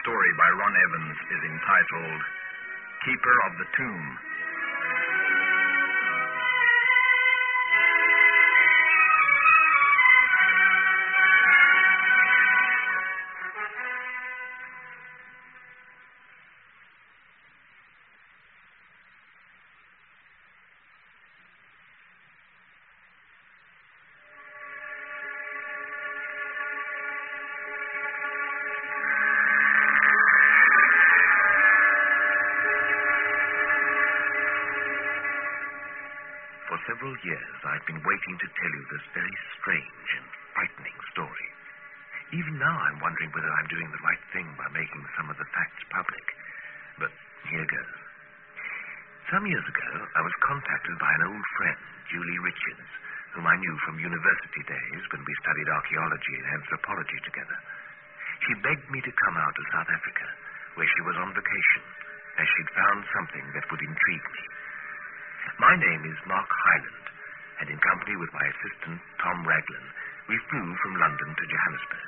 story by Ron Evans is entitled Keeper of the Tomb. For several years, I've been waiting to tell you this very strange and frightening story. Even now, I'm wondering whether I'm doing the right thing by making some of the facts public. But here goes. Some years ago, I was contacted by an old friend, Julie Richards, whom I knew from university days when we studied archaeology and anthropology together. She begged me to come out to South Africa, where she was on vacation, as she'd found something that would intrigue me. My name is Mark Hyland, and in company with my assistant, Tom Raglan, we flew from London to Johannesburg.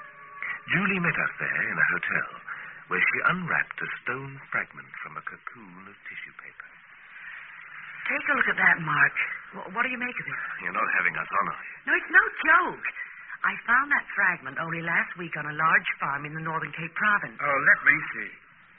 Julie met us there in a hotel, where she unwrapped a stone fragment from a cocoon of tissue paper. Take a look at that, Mark. What do you make of it? You're not having us on, are you? No, it's no joke. I found that fragment only last week on a large farm in the Northern Cape Province. Oh, let me see.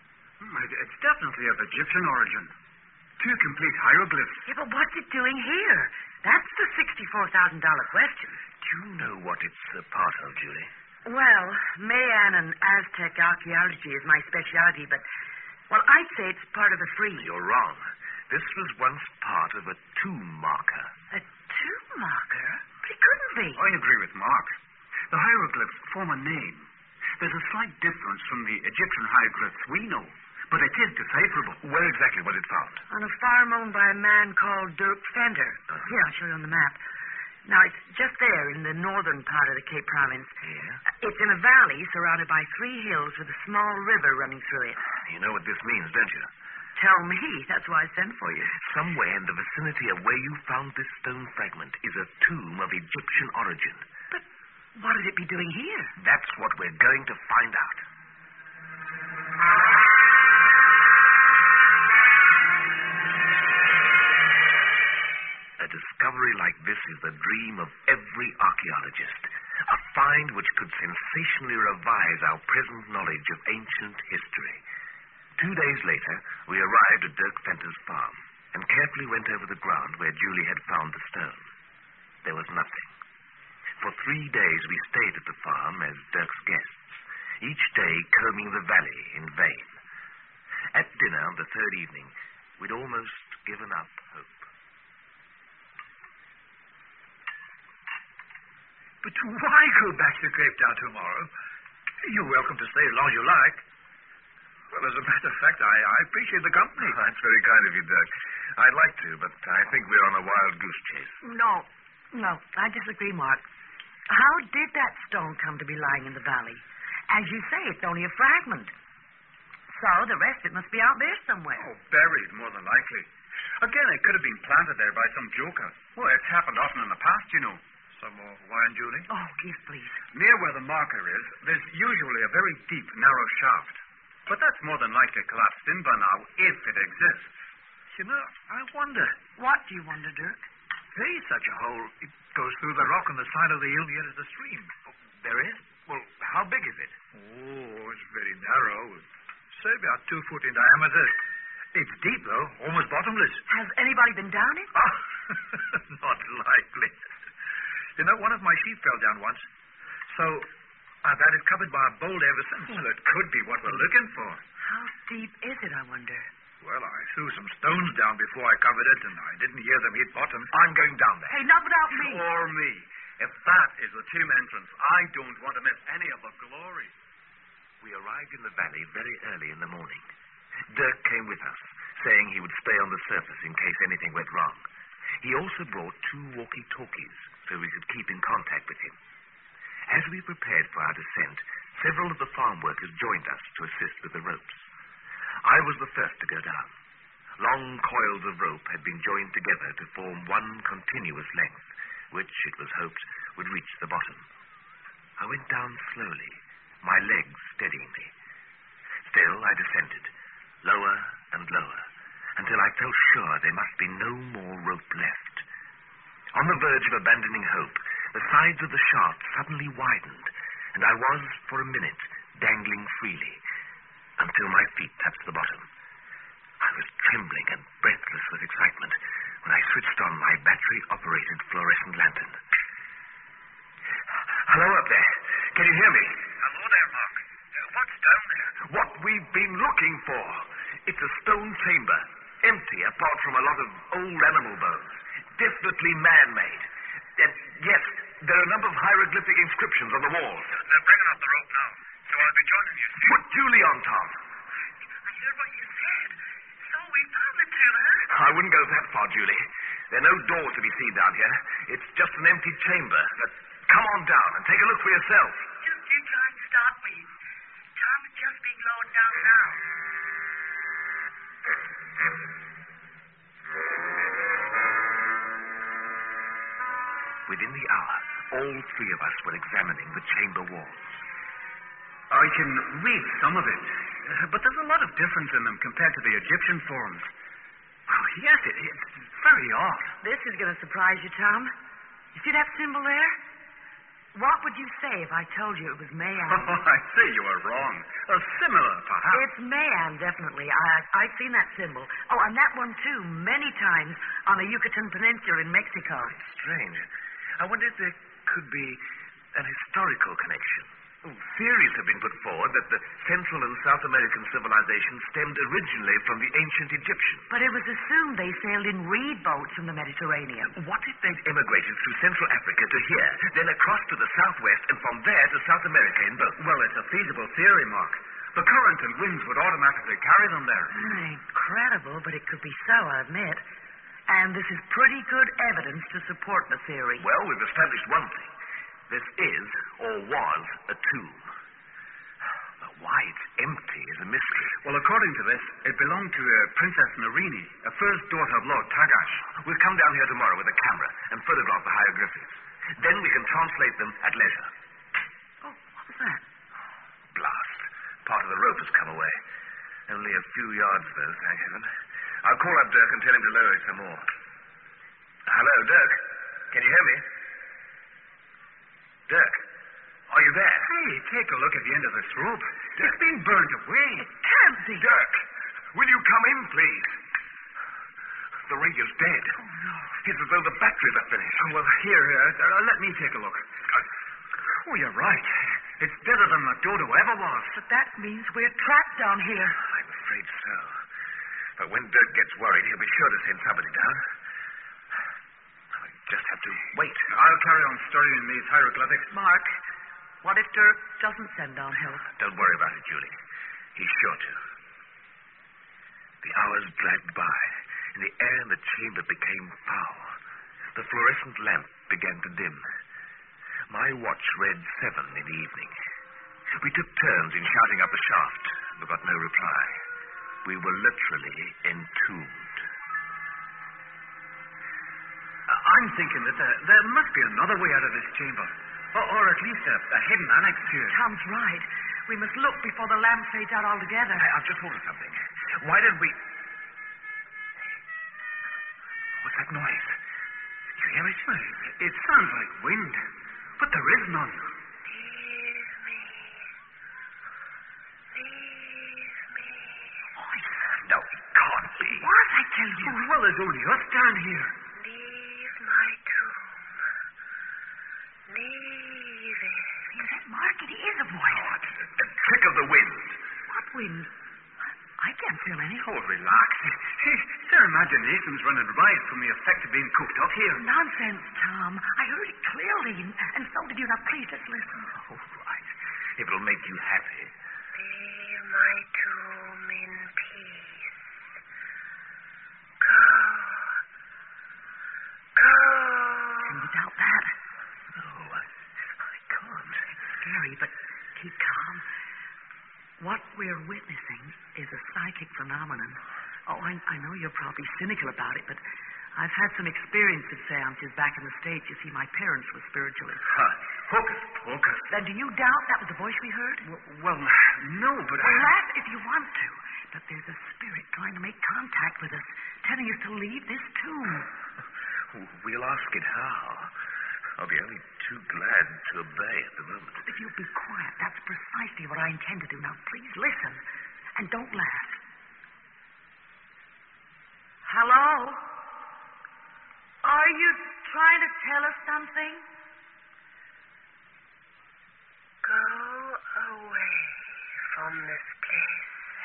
It's definitely of Egyptian origin. 2 complete hieroglyphs. Yeah, but what's it doing here? That's the $64,000 question. Do you know what it's a part of, Julie? Well, Mayan and Aztec archaeology is my specialty, but, well, I'd say it's part of the frieze. You're wrong. This was once part of a tomb marker. A tomb marker? But it couldn't be. I agree with Mark. The hieroglyphs form a name. There's a slight difference from the Egyptian hieroglyphs we know, but it is decipherable. Where exactly was it found? On a farm owned by a man called Dirk Fender. Here, I'll show you on the map. Now, it's just there in the northern part of the Cape Province. Yeah? It's in a valley surrounded by 3 hills with a small river running through it. You know what this means, don't you? Tell me. That's why I sent for you. Somewhere in the vicinity of where you found this stone fragment is a tomb of Egyptian origin. But what would it be doing here? That's what we're going to find out. A discovery like this is the dream of every archaeologist. A find which could sensationally revise our present knowledge of ancient history. 2 days later, we arrived at Dirk Fenter's farm and carefully went over the ground where Julie had found the stone. There was nothing. For 3 days we stayed at the farm as Dirk's guests, each day combing the valley in vain. At dinner on the 3rd evening, we'd almost given up hope. But why go back to Cape Town tomorrow? You're welcome to stay as long as you like. Well, as a matter of fact, I appreciate the company. Oh, that's very kind of you, Dirk. I'd like to, but I think we're on a wild goose chase. No, I disagree, Mark. How did that stone come to be lying in the valley? As you say, it's only a fragment. So the rest of it must be out there somewhere. Oh, buried, more than likely. Again, it could have been planted there by some joker. Well, it's happened often in the past, you know. Some more wine, Julie? Oh, yes, please. Near where the marker is, there's usually a very deep, narrow shaft. But that's more than likely collapsed in by now, if it exists. You know, I wonder. What do you wonder, Dirk? There is such a hole. It goes through the rock on the side of the hill near the stream. Oh, there is? Well, how big is it? Oh, it's very narrow. Say about 2 foot in diameter. It's deep, though. Almost bottomless. Has anybody been down it? Oh, not likely. You know, one of my sheep fell down once. So, I've had it covered by a boulder ever since. Well, it could be what we're looking for. How deep is it, I wonder? Well, I threw some stones down before I covered it, and I didn't hear them hit bottom. I'm going down there. Hey, not without me. Or me. If that is the tomb entrance, I don't want to miss any of the glory. We arrived in the valley very early in the morning. Dirk came with us, saying he would stay on the surface in case anything went wrong. He also brought 2 walkie-talkies so we could keep in contact with him. As we prepared for our descent, several of the farm workers joined us to assist with the ropes. I was the first to go down. Long coils of rope had been joined together to form one continuous length, which, it was hoped, would reach the bottom. I went down slowly, my legs steadying me. Still, I descended, lower and lower, until I felt sure there must be no more rope left. On the verge of abandoning hope, the sides of the shaft suddenly widened, and I was, for a minute, dangling freely, until my feet touched the bottom. I was trembling and breathless with excitement when I switched on my battery-operated fluorescent lantern. Hello up there. Can you hear me? Hello there, Mark. What's down there? What we've been looking for. It's a stone chamber, empty apart from a lot of old animal bones. Definitely man-made. And yes, there are a number of hieroglyphic inscriptions on the walls. They're bringing up the rope now, so I'll be joining you soon. Put Julie on, Tom. I heard what you said. So we found the tiller. I wouldn't go that far, Julie. There's no door to be seen down here. It's just an empty chamber. But come on down and take a look for yourself. Just you try and start me. Tom is just being lowered down now. Within the hour, all three of us were examining the chamber walls. I can read some of it, but there's a lot of difference in them compared to the Egyptian forms. Oh, yes, it's very odd. This is going to surprise you, Tom. You see that symbol there? What would you say if I told you it was Mayan? Oh, I say you are wrong. Similar, perhaps. It's Mayan, definitely. I've seen that symbol. Oh, and that one, too, many times on the Yucatan Peninsula in Mexico. Strange. I wonder if there could be an historical connection. Theories have been put forward that the Central and South American civilizations stemmed originally from the ancient Egyptians. But it was assumed they sailed in reed boats from the Mediterranean. What if they'd emigrated through Central Africa to here, then across to the southwest, and from there to South America in boats? Well, it's a feasible theory, Mark. The current and winds would automatically carry them there. Incredible, but it could be so, I admit. And this is pretty good evidence to support the theory. Well, we've established one thing. This is, or was, a tomb. But why it's empty is a mystery. Well, according to this, it belonged to Princess Narini, a first daughter of Lord Tagash. We'll come down here tomorrow with a camera and photograph the hieroglyphics. Then we can translate them at leisure. Oh, what was that? Blast. Part of the rope has come away. Only a few yards, though, thank heaven. I'll call up Dirk and tell him to lower it some more. Hello, Dirk. Can you hear me? Dirk, are you there? Hey, take a look at the end of this rope. It's been burnt away. It can't be. Dirk, will you come in, please? The radio's dead. Oh, no. It's as though the batteries are finished. Oh, well, here, let me take a look. Oh, you're right. It's deader than the dodo ever was. But that means we're trapped down here. I'm afraid so. But when Dirk gets worried, he'll be sure to send somebody down. I just have to wait. I'll carry on studying these hieroglyphics. Mark, what if Dirk doesn't send down help? Don't worry about it, Julie. He's sure to. The hours dragged by. In the air in the chamber became foul. The fluorescent lamp began to dim. My watch read 7 in the evening. We took turns in shouting up the shaft, but got no reply. We were literally entombed. I'm thinking that there must be another way out of this chamber. Or at least a hidden annex to it. Tom's right. We must look before the lamp fades out altogether. I've just thought of something. Why don't we... What's that noise? You hear it? It sounds like wind, but there is none. Leave me. Leave me. Voice? No, it can't be. What? I tell you. Oh, well, there's only us down here. Leave my tomb. Leave it. Is that Mark? It is a voice. Oh, it's a trick of the wind. What wind? I can't feel any. Oh, relax. Their imagination's running riot from the effect of being cooped up here. Nonsense, Tom. I heard it clearly, and so did you. Now, please just listen. All right. If it'll make you happy. Leave my tomb in peace. Go. Go. Can you doubt that? No, I can't. It's scary, but keep calm. What we're witnessing is a psychic phenomenon. Oh, I know you're probably cynical about it, but I've had some experience with seances back in the States. You see, my parents were spiritualists. Hocus pocus. Then do you doubt that was the voice we heard? Well, no, but Well, laugh if you want to. But there's a spirit trying to make contact with us, telling us to leave this tomb. We'll ask it how. I'll be only too glad to obey at the moment. If you'll be quiet, that's precisely what I intend to do. Now, please listen, and don't laugh. Hello? Are you trying to tell us something? Go away from this place.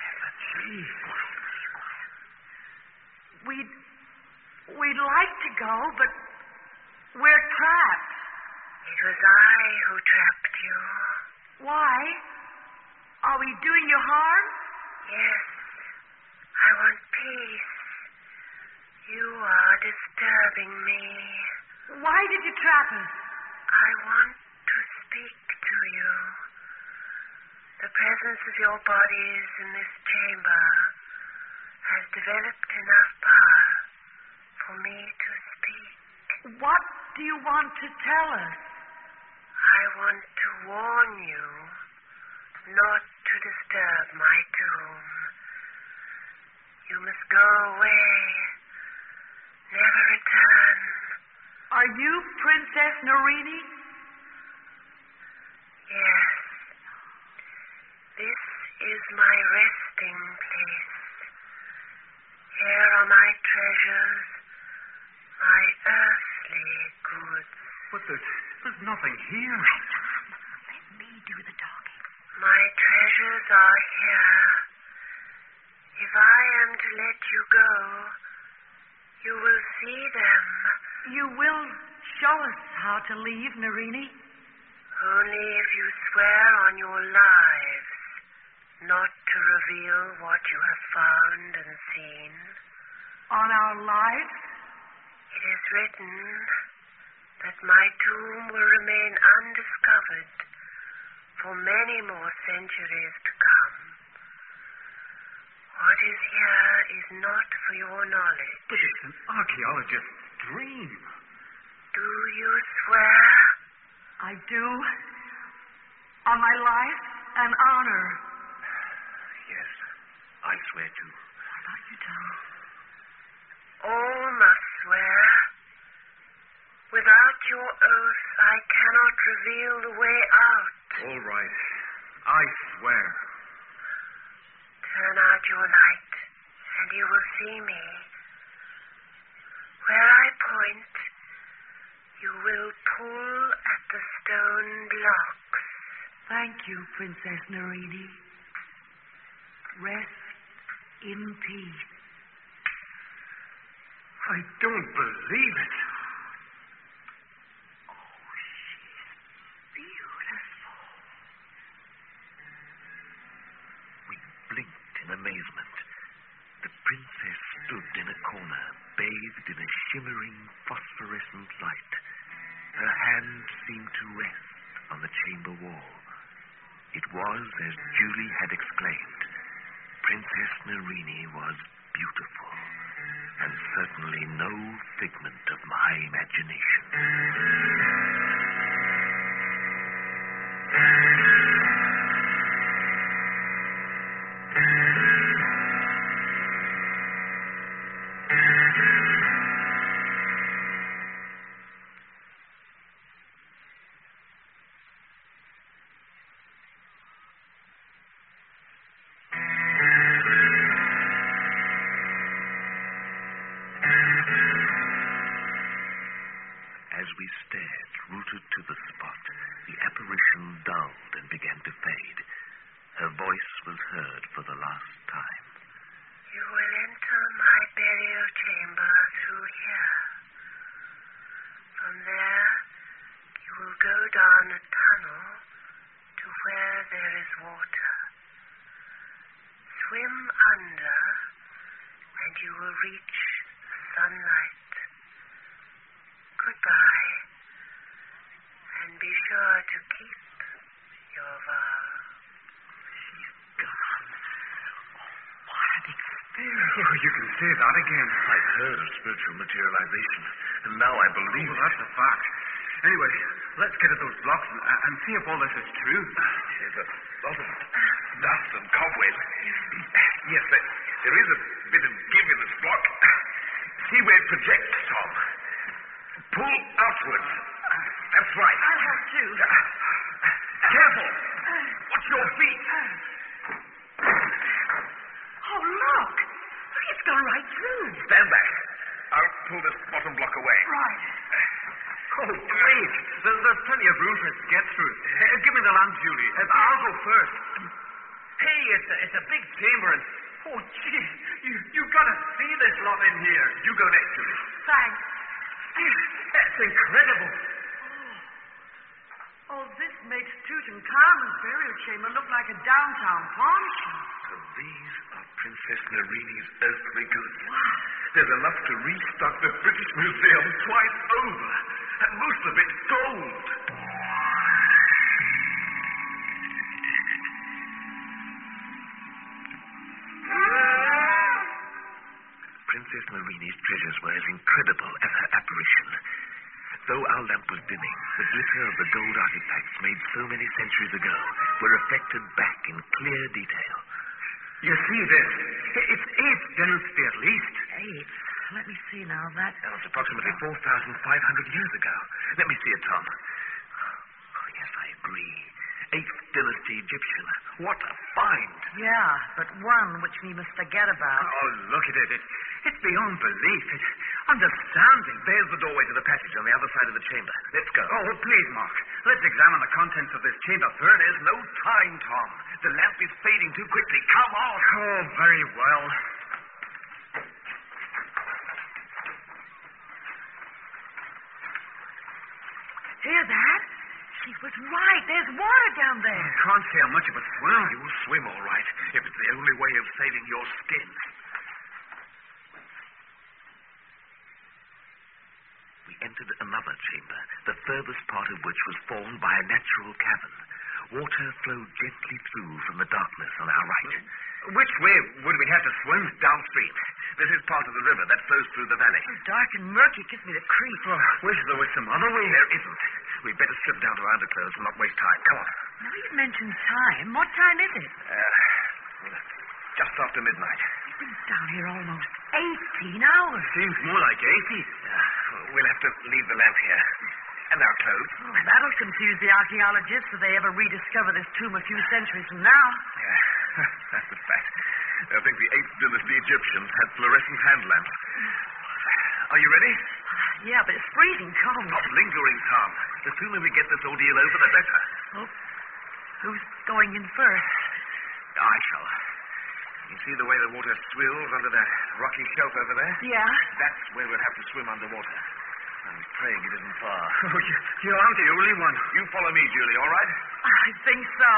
We'd like to go, but we're trapped. It was I who trapped you. Why? Are we doing you harm? Yes. I want peace. You are disturbing me. Why did you trap us? I want to speak to you. The presence of your bodies in this chamber has developed enough power for me to speak. What do you want to tell us? I want to warn you not to disturb my tomb. You must go away. Never return. Are you Princess Narini? Yes. This is my resting place. Here are my treasures, my earthly goods. But there's nothing here. Let me do the talking. My treasures are here. If I am to let you go, you will see them. You will show us how to leave, Narini? Only if you swear on your lives not to reveal what you have found and seen. On our lives? It is written that my tomb will remain undiscovered for many more centuries to come. What is here is not for your knowledge. But it's an archaeologist's dream. Do you swear? I do. On my life and honor. Yes, I swear to. What about you, Tom? All must swear. Without your oath, I cannot reveal the way out. All right. I swear. Turn out your light, and you will see me. Where I point, you will pull at the stone blocks. Thank you, Princess Narini. Rest in peace. I don't believe it. Oh, she's beautiful. We blinked in amazement. The princess stood in a corner, bathed in a shimmering phosphorescent light. Her hand seemed to rest on the chamber wall. It was as Julie had exclaimed. Princess Narini was beautiful, and certainly no figment of my imagination. As we stared, rooted to the spot, the apparition dulled and began to fade. Her voice was heard for the last time. You will enter my burial chamber through here. From there, you will go down a tunnel to where there is water. Swim under, and you will reach sunlight. Goodbye, and be sure to keep your vow. She's gone. What an experience. Oh, you can say that again. I've heard of spiritual materialization, and now I believe Well, that's a fact. Anyway, let's get at those blocks and see if all this is true. There's a lot of dust and cobwebs. Yes, there is a bit of give in this block. See where it projects, Tom. Pull outwards. That's right. I'll help too. Careful. Watch your feet. Oh, look. It's gone right through. Stand back. I'll pull this bottom block away. Right. Oh, great. There's plenty of room for us to get through. Give me the lamp, Julie. I'll go first. Hey, it's a big chamber, and oh, gee, you've got to see this lot in here. You go next, Julie. Thanks. That's incredible. Oh, this makes Tutankhamun's burial chamber look like a downtown pawn shop. So these are Princess Nerini's earthly goods. Wow. There's enough to restock the British Museum twice over, and most of it's gold. Princess Nerini's treasures were as incredible as her apparition. Though our lamp was dimming, the glitter of the gold artifacts made so many centuries ago were reflected back in clear detail. You see this? It's 8th dynasty at least. 8. Let me see now. That was approximately 4,500 years ago. Let me see it, Tom. Oh, yes, I agree. 8th dynasty Egyptian. What a find! Yeah, but one which we must forget about. Oh, look at it. It's beyond belief. It's understanding. There's the doorway to the passage on the other side of the chamber. Let's go. Oh, please, Mark. Let's examine the contents of this chamber first. There's no time, Tom. The lamp is fading too quickly. Come on. Oh, very well. Hear that? She was right. There's water down there. Can't see how much of a swim. You'll swim all right, if it's the only way of saving your skin. We entered another chamber, the furthest part of which was formed by a natural cavern. Water flowed gently through from the darkness on our right. Which way would we have to swim? Downstream. This is part of the river that flows through the valley. It's dark and murky. Gives me the creep. Oh, wish there was some other way. There isn't. We'd better strip down to our underclothes and not waste time. Come on. Now, you mentioned time. What time is it? Just after midnight. We've been down here almost 18 hours. Seems more like 80. We'll have to leave the lamp here. And our clothes. Oh, that'll confuse the archaeologists if they ever rediscover this tomb a few centuries from now. Yeah, that's a fact. I think the 8th dynasty Egyptians had fluorescent hand lamps. Are you ready? Yeah, but it's freezing cold. Stop lingering, Tom. The sooner we get this ordeal over, the better. Oh, who's going in first? I shall. You see the way the water swirls under that rocky shelf over there? Yeah. That's where we'll have to swim underwater. I'm praying it isn't far. Oh, you aren't the only one. You follow me, Julie, all right? I think so.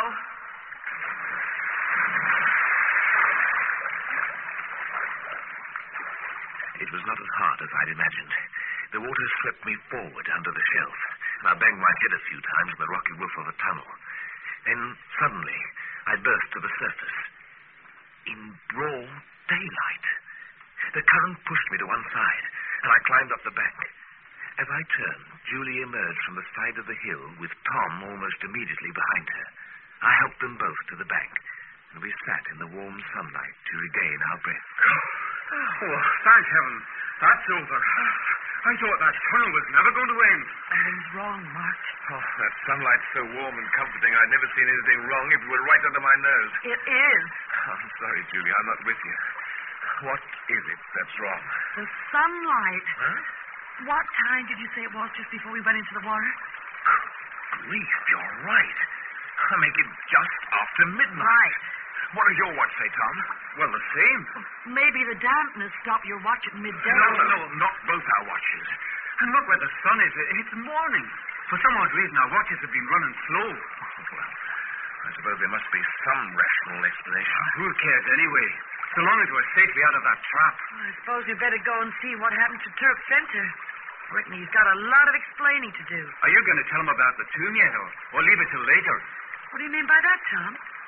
It was not as hard as I'd imagined. The water swept me forward under the shelf, and I banged my head a few times in the rocky roof of the tunnel. Then, suddenly, I burst to the surface. In broad daylight. The current pushed me to one side, and I climbed up the bank. As I turned, Julie emerged from the side of the hill with Tom almost immediately behind her. I helped them both to the bank, and we sat in the warm sunlight to regain our breath. Oh, thank heaven. That's over. I thought that tunnel was never going to end. Something's wrong, Mark. Oh, that sunlight's so warm and comforting. I'd never seen anything wrong if it were right under my nose. It is. I'm sorry, Julie. I'm not with you. What is it that's wrong? The sunlight. Huh? What time did you say it was just before we went into the water? Grief, you're right. I make it just after midnight. Right. What does your watch say, Tom? Well, the same. Maybe the dampness stopped your watch at midday. No, not both our watches. And look where the sun is. It's morning. For some odd reason, our watches have been running slow. Well, I suppose there must be some rational explanation. Who cares anyway? So long as we're safely out of that trap. I suppose we better go and see what happened to Turk Center. Reckon he's got a lot of explaining to do. Are you going to tell him about the tomb yet, or leave it till later? What do you mean by that, Tom?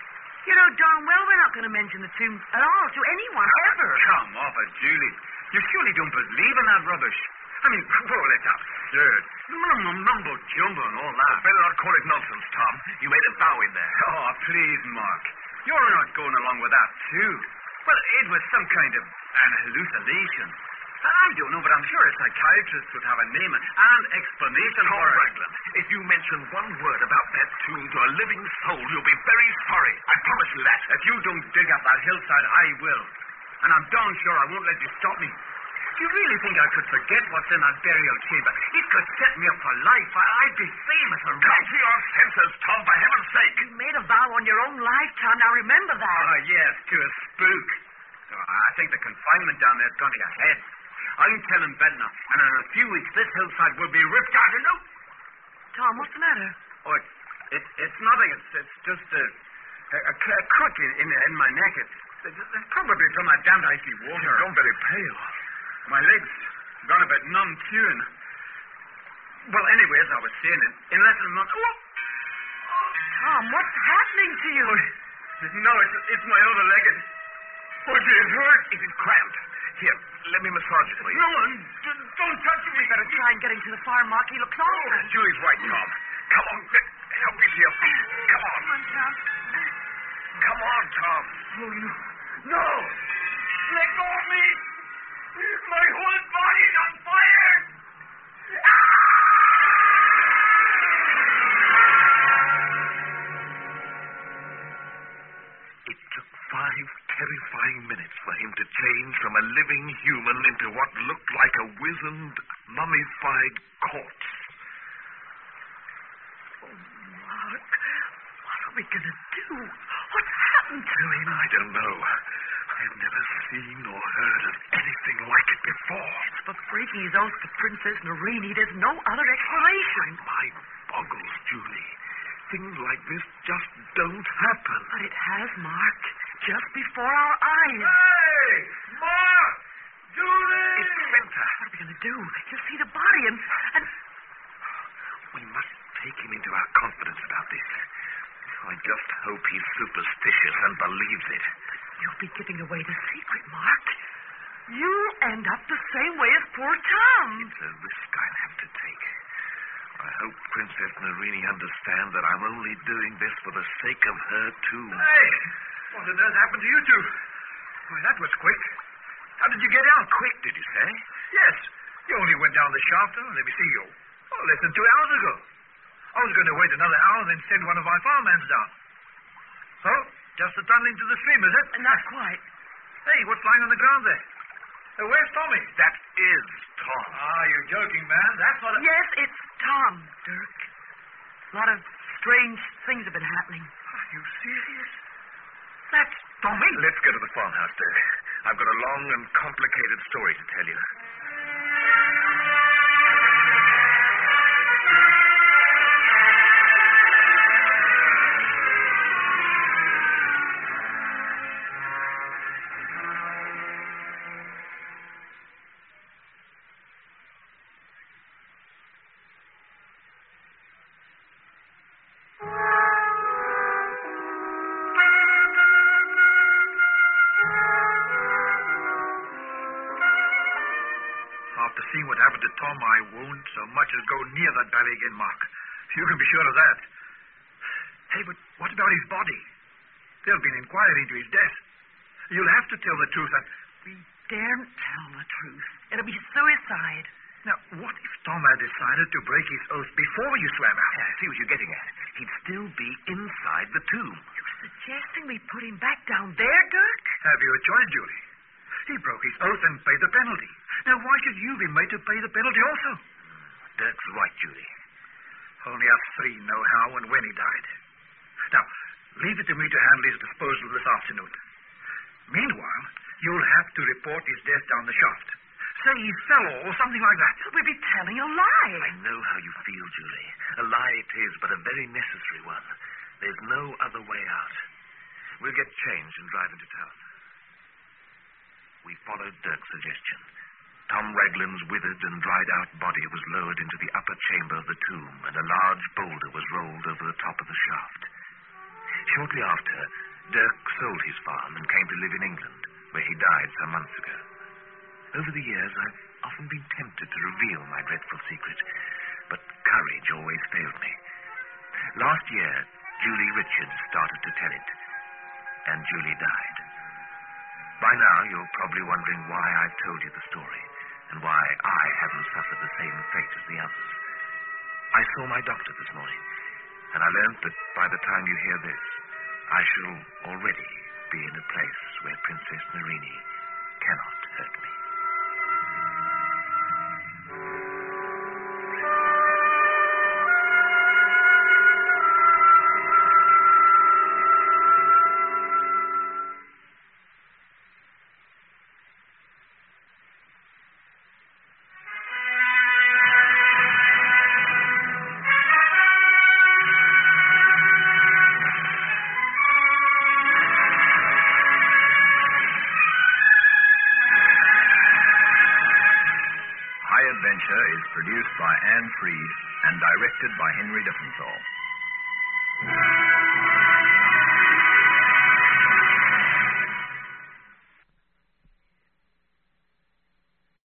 You know darn well we're not going to mention the tomb at all to anyone, ever. Come off it, Julie. You surely don't believe in that rubbish. I mean, well, it's absurd. Mumbo-jumbo and all that. Better not call it nonsense, Tom. You made a vow in there. Oh, please, Mark. You're not going along with that, too. Well, it was some kind of an hallucination. I don't know, but I'm sure a psychiatrist would have a name and explanation Tom for it. Raglan, if you mention one word about that tomb to a living soul, you'll be very sorry. I promise you that. If you don't dig up that hillside, I will. And I'm darn sure I won't let you stop me. Do you really think I could forget what's in that burial chamber? It could set me up for life. I'd be famous and Come rich. to your senses, Tom, for heaven's sake. You made a vow on your own life, Tom. Now remember that. Ah, yes, to a spook. Oh, I think the confinement down there's gone to your head. I'm telling Bednar, and in a few weeks this hillside will be ripped out. You know? Tom, what's the matter? Oh, it's nothing. It's just a crook in my neck. It's probably from that damned icy water. You've gone very pale. My legs gone a bit numb too. And well, anyway, as I was saying, in less than a month. Oh! Tom, what's happening to you? No, it's my other leg. Oh, it hurt. Is it cramped? Here, let me massage it for you. No, don't touch me. We better try and get him to the farm, Mark. He looks awful. Julie's right, Tom. Come on, help me to your feet. Come on. Come on, Tom. Come on, Tom. Oh, no. No! Let go of me! My whole body's on fire! It took 5 terrifying minutes for him to change from a living human into what looked like a wizened, mummified corpse. Oh, Mark, what are we going to do? What's happened to him? I don't know. I've never seen or heard of anything like it before. For breaking his oath to Princess Narini, there's no other explanation. My boggles, Julie. Things like this just don't happen. But it has, Mark. Just before our eyes. Hey! Mark! Julie! It's Spencer. What are we going to do? He'll see the body and... We must take him into our confidence about this. I just hope he's superstitious and believes it. You'll be giving away the secret, Mark. You'll end up the same way as poor Tom. It's a risk I'll have to take. I hope Princess Narini understands that I'm only doing this for the sake of her tomb. Hey, what on earth happened to you two? Why, that was quick. How did you get out? Quick, did you say? Yes. You only went down the shaft, let me see you. Oh, less than 2 hours ago. I was going to wait another hour and then send one of my farmhands down. So, just a tunnel into the stream, is it? Not quite. Hey, what's lying on the ground there? Where's Tommy? That is Tom. Ah, you're joking, man. That's what... Yes, it's Tom, Dirk. A lot of strange things have been happening. Are you serious? That's Tommy. Let's go to the farmhouse, Dirk. I've got a long and complicated story to tell you. After seeing what happened to Tom, I won't so much as go near that valley again, Mark. You can be sure of that. Hey, but what about his body? There'll be an inquiry into his death. You'll have to tell the truth and... We daren't tell the truth. It'll be suicide. Now, what if Tom had decided to break his oath before you swam out? I see what you're getting at. He'd still be inside the tomb. You're suggesting we put him back down there, Dirk? Have you a choice, Julie? He broke his oath and paid the penalty. Now, why should you be made to pay the penalty also? Dirk's right, Julie. Only us three know how and when he died. Now, leave it to me to handle his disposal this afternoon. Meanwhile, you'll have to report his death down the shaft. Say he fell or something like that. We'd be telling a lie. I know how you feel, Julie. A lie it is, but a very necessary one. There's no other way out. We'll get changed and drive into town. We followed Dirk's suggestion. Tom Raglan's withered and dried-out body was lowered into the upper chamber of the tomb, and a large boulder was rolled over the top of the shaft. Shortly after, Dirk sold his farm and came to live in England, where he died some months ago. Over the years, I've often been tempted to reveal my dreadful secret, but courage always failed me. Last year, Julie Richards started to tell it, and Julie died. By now, you're probably wondering why I've told you the story, and why I haven't suffered the same fate as the others. I saw my doctor this morning, and I learned that by the time you hear this, I shall already be in a place where Princess Narini cannot hurt me. Is produced by Anne Freed and directed by Henry Diffensall.